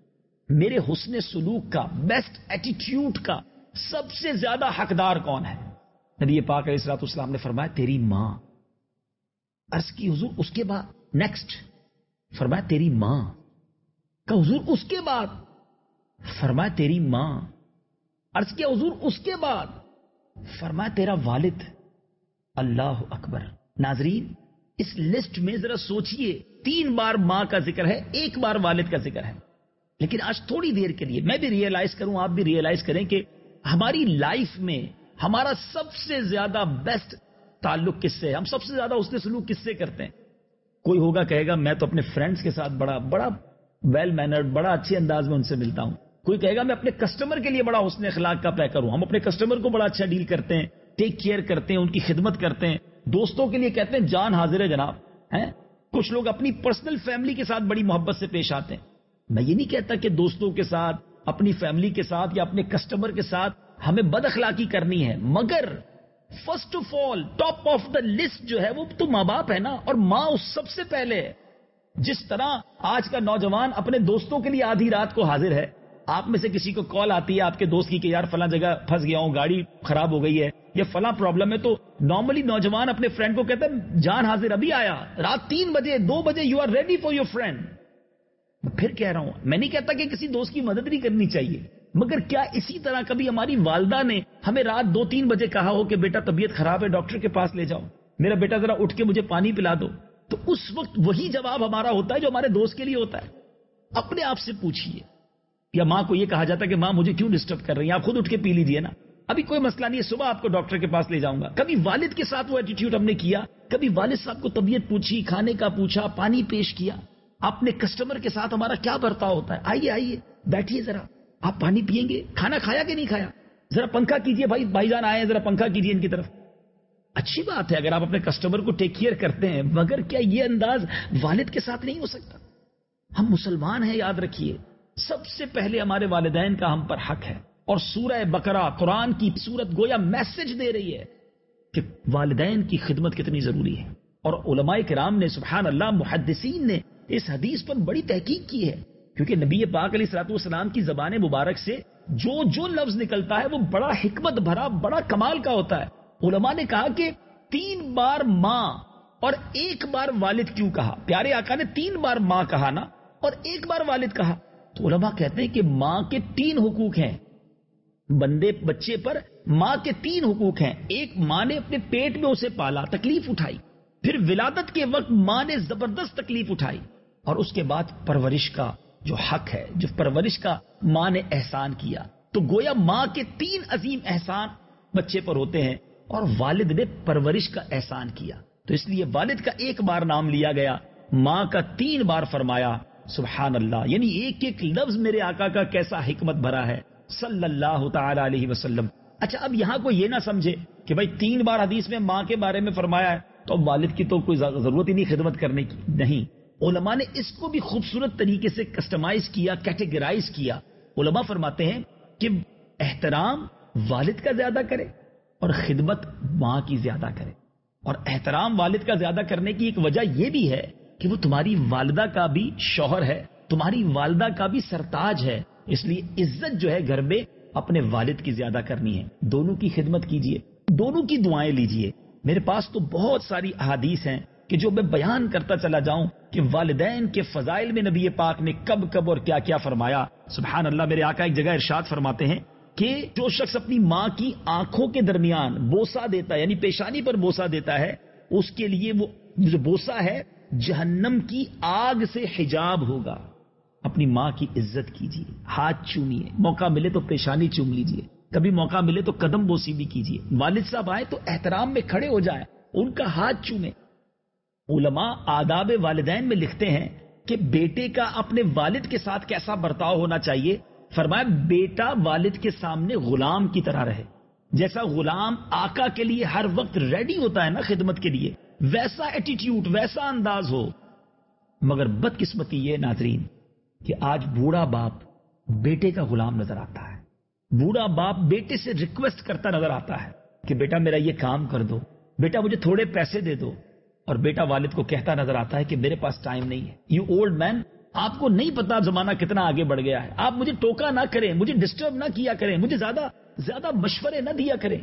میرے حسن سلوک کا، بیسٹ ایٹیٹیوڈ کا سب سے زیادہ حقدار کون ہے؟ نبی پاک علیہ الصلوۃ والسلام نے فرمایا تیری ماں۔ عرض کی حضور اس کے بعد نیکسٹ؟ فرمایا تیری ماں۔ کہ حضور اس کے بعد؟ فرمایا تیری ماں۔ عرض کیا حضور اس کے بعد؟ فرمایا تیرا والد۔ اللہ اکبر۔ ناظرین اس لسٹ میں ذرا سوچئے، 3 بار ماں کا ذکر ہے، 1 بار والد کا ذکر ہے۔ لیکن آج تھوڑی دیر کے لیے میں بھی ریئلائز کروں، آپ بھی ریئلائز کریں کہ ہماری لائف میں ہمارا سب سے زیادہ بیسٹ تعلق کس سے ہے؟ ہم سب سے زیادہ حسن سلوک کس سے کرتے ہیں؟ کوئی ہوگا کہے گا میں تو اپنے فرینڈز کے ساتھ بڑا ویل مینرڈ، بڑا اچھے انداز میں ان سے ملتا ہوں۔ کوئی کہے گا میں اپنے کسٹمر کے لیے بڑا حسن اخلاق کا پیکر ہوں، ہم اپنے کسٹمر کو بڑا اچھا ڈیل کرتے ہیں، ٹیک کیئر کرتے ہیں، ان کی خدمت کرتے ہیں۔ دوستوں کے لیے کہتے ہیں جان حاضر ہے جناب، ہیں؟ کچھ لوگ اپنی پرسنل فیملی کے ساتھ بڑی محبت سے پیش آتے ہیں۔ میں یہ نہیں کہتا کہ دوستوں کے ساتھ، اپنی فیملی کے ساتھ یا اپنے کسٹمر کے ساتھ ہمیں بد اخلاقی کرنی ہے، مگر first of all top of the list جو ہے وہ تو ماں باپ ہے نا، اور ماں اس سب سے پہلے ہے۔ جس طرح آج کا نوجوان اپنے دوستوں کے لیے آدھی رات کو حاضر ہے، آپ میں سے کسی کو کال آتی ہے آپ کے دوست کی کہ یار فلاں جگہ پھنس گیا ہوں, گاڑی خراب ہو گئی ہے یا فلاں پرابلم ہے, تو نارملی نوجوان اپنے فرینڈ کو کہتے ہیں جان حاضر ابھی آیا, رات 3 بجے 2 بجے you are ready for your friend. پھر کہہ رہا ہوں, میں نہیں کہتا کہ کسی دوست کی مدد نہیں کرنی چاہیے, مگر کیا اسی طرح کبھی ہماری والدہ نے ہمیں رات 2-3 بجے کہا ہو کہ بیٹا طبیعت خراب ہے ڈاکٹر کے پاس لے جاؤ, میرا بیٹا ذرا اٹھ کے مجھے پانی پلا دو, تو اس وقت وہی جواب ہمارا ہوتا ہے جو ہمارے دوست کے لیے ہوتا ہے. اپنے آپ سے پوچھئے. یا ماں کو یہ کہا جاتا ہے کہ ماں مجھے کیوں ڈسٹرب کر رہی ہیں, آپ خود اٹھ کے پی لیجئے نا, ابھی کوئی مسئلہ نہیں ہے, صبح آپ کو ڈاکٹر کے پاس لے جاؤں گا. کبھی والد کے ساتھ وہ ایٹیٹیوڈ ہم نے کیا, کبھی والد صاحب کو طبیعت پوچھی, کھانے کا پوچھا, پانی پیش کیا. اپنے کسٹمر کے ساتھ ہمارا کیا برتاؤ ہوتا ہے, آئیے بیٹھیے ذرا, آپ پانی پیئیں گے, کھانا کھایا کہ نہیں کھایا, ذرا پنکھا کیجئے بھائی جان آئے ہیں, ذرا پنکھا کیجئے ان کی طرف. اچھی بات ہے اگر آپ اپنے کسٹمر کو ٹیک کیئر کرتے ہیں, مگر کیا یہ انداز والد کے ساتھ نہیں ہو سکتا؟ ہم مسلمان ہیں, یاد رکھیے سب سے پہلے ہمارے والدین کا ہم پر حق ہے, اور سورہ بقرہ قرآن کی سورت گویا میسج دے رہی ہے کہ والدین کی خدمت کتنی ضروری ہے. اور علماء کرام نے سبحان اللہ محدثین نے اس حدیث پر بڑی تحقیق کی ہے, کیونکہ نبی پاک علیہ الصلوۃ والسلام کی زبان مبارک سے جو لفظ نکلتا ہے وہ بڑا حکمت بھرا, بڑا کمال کا ہوتا ہے. علماء نے کہا کہ 3 بار ماں اور 1 بار والد کیوں کہا؟ پیارے آقا نے 3 بار ماں کہا نا, اور 1 بار والد کہا. تو علماء کہتے ہیں کہ ماں کے 3 حقوق ہیں بچے پر. ماں کے 3 حقوق ہیں. ایک, ماں نے اپنے پیٹ میں اسے پالا, تکلیف اٹھائی, پھر ولادت کے وقت ماں نے زبردست تکلیف اٹھائی, اور اس کے بعد پرورش کا جو حق ہے, جو پرورش کا ماں نے احسان کیا. تو گویا ماں کے 3 عظیم احسان بچے پر ہوتے ہیں, اور والد نے پرورش کا احسان کیا. تو اس لیے والد کا 1 بار نام لیا گیا, ماں کا 3 بار فرمایا. سبحان اللہ, یعنی ایک لفظ میرے آقا کا کیسا حکمت بھرا ہے صلی اللہ تعالی علیہ وسلم. اچھا, اب یہاں کو یہ نہ سمجھے کہ بھائی 3 بار حدیث میں ماں کے بارے میں فرمایا ہے تو والد کی تو کوئی ضرورت ہی نہیں خدمت کرنے کی. نہیں, علماء نے اس کو بھی خوبصورت طریقے سے کسٹمائز کیا, کیٹیگرائز کیا. علماء فرماتے ہیں کہ احترام والد کا زیادہ کرے اور خدمت ماں کی زیادہ کرے. اور احترام والد کا زیادہ کرنے کی ایک وجہ یہ بھی ہے کہ وہ تمہاری والدہ کا بھی شوہر ہے, تمہاری والدہ کا بھی سرتاج ہے. اس لیے عزت جو ہے گھر میں اپنے والد کی زیادہ کرنی ہے. دونوں کی خدمت کیجئے, دونوں کی دعائیں لیجئے. میرے پاس تو بہت ساری احادیث ہیں کہ جو میں بیان کرتا چلا جاؤں کہ والدین کے فضائل میں نبی پاک نے کب اور کیا فرمایا. سبحان اللہ, میرے آقا ایک جگہ ارشاد فرماتے ہیں کہ جو شخص اپنی ماں کی آنکھوں کے درمیان بوسہ دیتا ہے, یعنی پیشانی پر بوسہ دیتا ہے, اس کے لیے وہ جو بوسہ ہے جہنم کی آگ سے حجاب ہوگا. اپنی ماں کی عزت کیجیے, ہاتھ چومیے, موقع ملے تو پیشانی چوم لیجیے, کبھی موقع ملے تو قدم بوسی بھی کیجیے. والد صاحب آئے تو احترام میں کھڑے ہو جائیں, ان کا ہاتھ چومیں. علماء آداب والدین میں لکھتے ہیں کہ بیٹے کا اپنے والد کے ساتھ کیسا برتاؤ ہونا چاہیے. فرمایا بیٹا والد کے سامنے غلام کی طرح رہے. جیسا غلام آقا کے لیے ہر وقت ریڈی ہوتا ہے نا خدمت کے لیے, ویسا ایٹیٹیوڈ, ویسا انداز ہو. مگر بدقسمتی یہ ناظرین کہ آج بوڑھا باپ بیٹے کا غلام نظر آتا ہے. بوڑھا باپ بیٹے سے ریکویسٹ کرتا نظر آتا ہے کہ بیٹا میرا یہ کام کر دو, بیٹا مجھے تھوڑے پیسے دے دو. اور بیٹا والد کو کہتا نظر آتا ہے کہ میرے پاس ٹائم نہیں ہے. یو اولڈ مین, آپ کو نہیں پتا زمانہ کتنا آگے بڑھ گیا ہے, آپ مجھے ٹوکا نہ کریں, مجھے ڈسٹرب نہ کیا کریں, مجھے زیادہ مشورے نہ دیا کریں.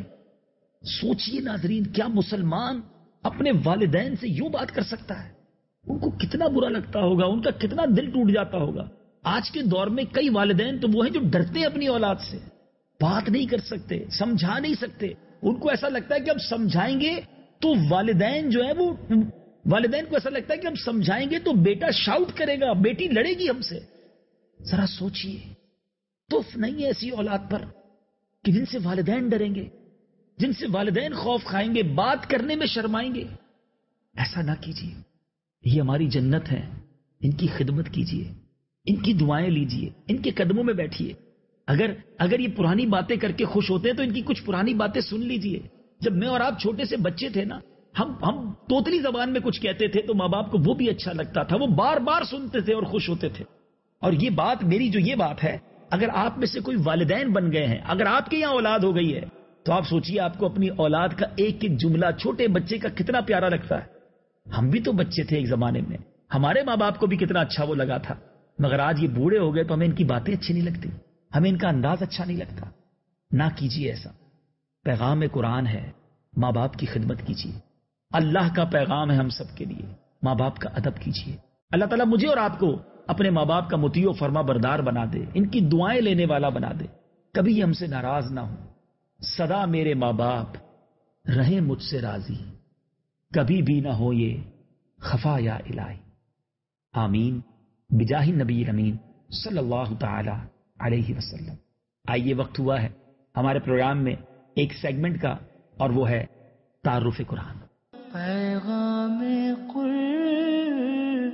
سوچئے ناظرین, کیا مسلمان اپنے والدین سے یوں بات کر سکتا ہے؟ ان کو کتنا برا لگتا ہوگا, ان کا کتنا دل ٹوٹ جاتا ہوگا. آج کے دور میں کئی والدین تو وہ ہیں جو ڈرتے ہیں اپنی اولاد سے, بات نہیں کر سکتے, سمجھا نہیں سکتے. ان کو ایسا لگتا ہے کہ اب سمجھائیں گے تو والدین جو ہے وہ والدین کو ایسا لگتا ہے کہ ہم سمجھائیں گے تو بیٹا شاؤٹ کرے گا, بیٹی لڑے گی ہم سے. ذرا سوچئے, توف نہیں ہے ایسی اولاد پر کہ جن سے والدین ڈریں گے, جن سے والدین خوف کھائیں گے, بات کرنے میں شرمائیں گے. ایسا نہ کیجیے, یہ ہماری جنت ہے, ان کی خدمت کیجیے, ان کی دعائیں لیجیے, ان کے قدموں میں بیٹھیے. اگر یہ پرانی باتیں کر کے خوش ہوتے ہیں تو ان کی کچھ پرانی باتیں سن لیجیے. جب میں اور آپ چھوٹے سے بچے تھے نا, ہم توتلی زبان میں کچھ کہتے تھے تو ماں باپ کو وہ بھی اچھا لگتا تھا, وہ بار بار سنتے تھے اور خوش ہوتے تھے. اور یہ بات میری جو یہ بات ہے, اگر آپ میں سے کوئی والدین بن گئے ہیں, اگر آپ کے یہاں اولاد ہو گئی ہے, تو آپ سوچئے آپ کو اپنی اولاد کا ایک ایک جملہ چھوٹے بچے کا کتنا پیارا لگتا ہے. ہم بھی تو بچے تھے ایک زمانے میں, ہمارے ماں باپ کو بھی کتنا اچھا وہ لگا تھا. مگر آج یہ بوڑھے ہو گئے تو ہمیں ان کی باتیں اچھی نہیں لگتی. ہمیں ان کا انداز اچھا نہیں لگتا. نہ کیجیے ایسا. پیغام قرآن ہے، ماں باپ کی خدمت کیجیے. اللہ کا پیغام ہے ہم سب کے لیے، ماں باپ کا ادب کیجیے. اللہ تعالیٰ مجھے اور آپ کو اپنے ماں باپ کا مطیع و فرما بردار بنا دے، ان کی دعائیں لینے والا بنا دے. کبھی یہ ہم سے ناراض نہ ہو. سدا میرے ماں باپ رہیں مجھ سے راضی، کبھی بھی نہ ہو یہ خفا یا الہی. آمین بجاہ نبی امین صلی اللہ تعالی علیہ وسلم. آئیے وقت ہوا ہے ہمارے پروگرام میں ایک سیگمنٹ کا، اور وہ ہے تعارف قرآن. پیغام قرآن.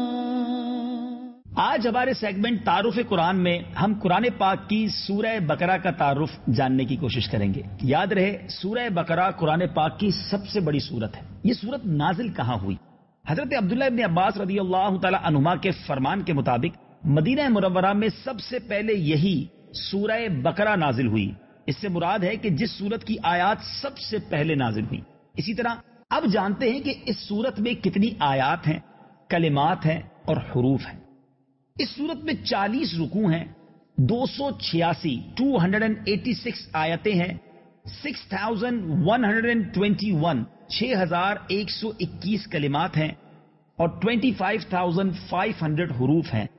آج ہمارے سیگمنٹ تعارف قرآن میں ہم قرآن پاک کی سورہ بقرہ کا تعارف جاننے کی کوشش کریں گے. یاد رہے سورہ بقرہ قرآن پاک کی سب سے بڑی سورت ہے. یہ سورت نازل کہاں ہوئی؟ حضرت عبداللہ ابن عباس رضی اللہ تعالی عنہما کے فرمان کے مطابق مدینہ منورہ میں سب سے پہلے یہی سورہ بقرہ نازل ہوئی. اس سے مراد ہے کہ جس سورت کی آیات سب سے پہلے نازل ہوئی. اسی طرح اب جانتے ہیں کہ اس سورت میں کتنی آیات ہیں، کلمات ہیں اور حروف ہیں. اس سورت میں 40 رکوع ہیں، 286 286 آیتیں ہیں، 6121 6121 کلمات ہیں اور 25,500 حروف ہیں،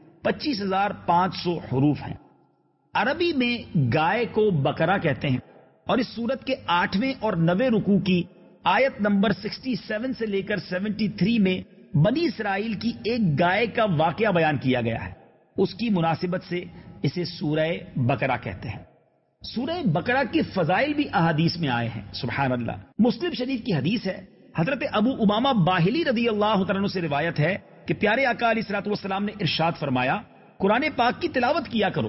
25,500 حروف ہیں. عربی میں گائے کو بقرہ کہتے ہیں، اور اس سورت کے 8ویں اور 9ویں رکوع کی آیت نمبر 67 سے لے کر 73 میں بنی اسرائیل کی ایک گائے کا واقعہ بیان کیا گیا ہے. اس کی مناسبت سے اسے سورہ بقرہ کہتے ہیں. سورہ بقرہ کے فضائل بھی احادیث میں آئے ہیں. سبحان اللہ. مسلم شریف کی حدیث ہے، حضرت ابو امامہ باہلی رضی اللہ تعالیٰ عنہ سے روایت ہے کہ پیارے آقا علیہ الصلوۃ والسلام نے ارشاد فرمایا، قرآن پاک کی تلاوت کیا کرو،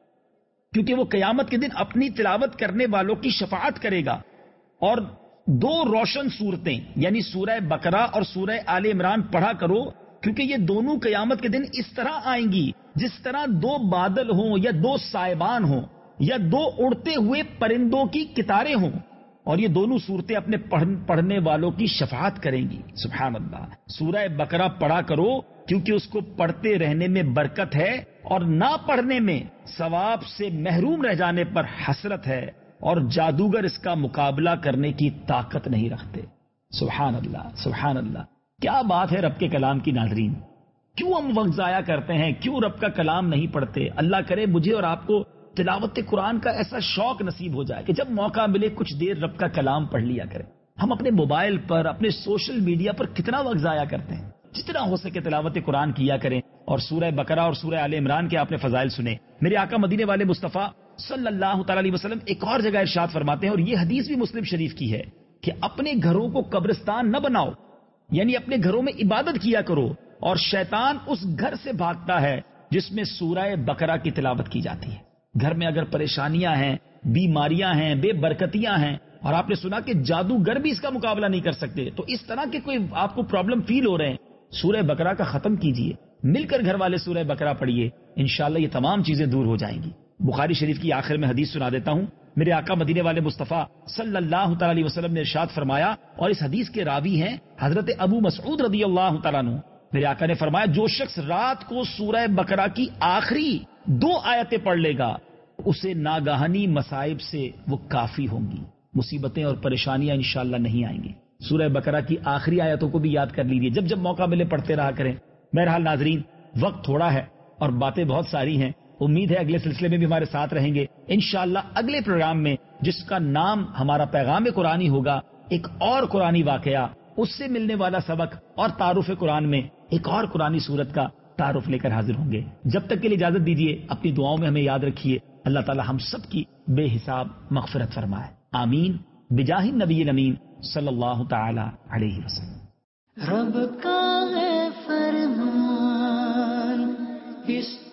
کیونکہ وہ قیامت کے دن اپنی تلاوت کرنے والوں کی شفاعت کرے گا. اور 2 روشن صورتیں یعنی سورہ بقرہ اور سورہ آل عمران پڑھا کرو، کیونکہ یہ دونوں قیامت کے دن اس طرح آئیں گی جس طرح 2 بادل ہوں یا 2 سائبان ہوں یا 2 اڑتے ہوئے پرندوں کی قطاریں ہوں، اور یہ دونوں صورتیں اپنے پڑھنے والوں کی شفاعت کریں گی. سبحان اللہ. سورہ بقرہ پڑھا کرو کیونکہ اس کو پڑھتے رہنے میں برکت ہے، اور نہ پڑھنے میں ثواب سے محروم رہ جانے پر حسرت ہے، اور جادوگر اس کا مقابلہ کرنے کی طاقت نہیں رکھتے. سبحان اللہ سبحان اللہ. کیا بات ہے رب کے کلام کی. ناظرین، کیوں ہم وقت ضائع کرتے ہیں؟ کیوں رب کا کلام نہیں پڑھتے؟ اللہ کرے مجھے اور آپ کو تلاوت قرآن کا ایسا شوق نصیب ہو جائے کہ جب موقع ملے کچھ دیر رب کا کلام پڑھ لیا کریں. ہم اپنے موبائل پر، اپنے سوشل میڈیا پر کتنا وقت ضائع کرتے ہیں. جتنا ہو سکے تلاوت قرآن کیا کریں. اور سورہ بقرہ اور سورہ آل عمران کے آپ نے فضائل سنے. میرے آقا مدینے والے مصطفیٰ صلی اللہ تعالی علیہ وسلم ایک اور جگہ ارشاد فرماتے ہیں، اور یہ حدیث بھی مسلم شریف کی ہے، کہ اپنے گھروں کو قبرستان نہ بناؤ، یعنی اپنے گھروں میں عبادت کیا کرو، اور شیطان اس گھر سے بھاگتا ہے جس میں سورہ بقرہ کی تلاوت کی جاتی ہے. گھر میں اگر پریشانیاں ہیں، بیماریاں ہیں، بے برکتیاں ہیں، اور آپ نے سنا کہ جادوگر بھی اس کا مقابلہ نہیں کر سکتے، تو اس طرح کے کوئی آپ کو پرابلم فیل ہو رہے ہیں، سورہ بقرہ کا ختم کیجئے، مل کر گھر والے سورہ بقرہ پڑھیے، انشاءاللہ یہ تمام چیزیں دور ہو جائیں گی. بخاری شریف کی آخر میں حدیث سنا دیتا ہوں. میرے آقا مدینے والے مصطفیٰ صلی اللہ تعالی علیہ وسلم نے ارشاد فرمایا، اور اس حدیث کے راوی ہیں حضرت ابو مسعود رضی اللہ تعالیٰ عنہ. میرے آقا نے فرمایا، جو شخص رات کو سورہ بقرہ کی آخری 2 آیتیں پڑھ لے گا، اسے ناگہانی مصائب سے وہ کافی ہوں گی، مصیبتیں اور پریشانیاں انشاءاللہ نہیں آئیں گی. سورہ بقرہ کی آخری آیتوں کو بھی یاد کر لیجیے، جب جب موقع ملے پڑھتے رہا کریں. بہرحال ناظرین، وقت تھوڑا ہے اور باتیں بہت ساری ہیں. امید ہے اگلے سلسلے میں بھی ہمارے ساتھ رہیں گے انشاءاللہ. اگلے پروگرام میں جس کا نام ہمارا پیغام قرآنی ہوگا، ایک اور قرآنی واقعہ، اس سے ملنے والا سبق، اور تعارف قرآن میں ایک اور قرآنی سورت کا تعارف لے کر حاضر ہوں گے. جب تک کے لیے اجازت دیجیے، اپنی دعاؤں میں ہمیں یاد رکھیے. اللہ تعالی ہم سب کی بے حساب مغفرت فرمائے. آمین بجاہ نبی الامین صلی اللہ تعالی علیہ وسلم. رب کا ہے فرمان اس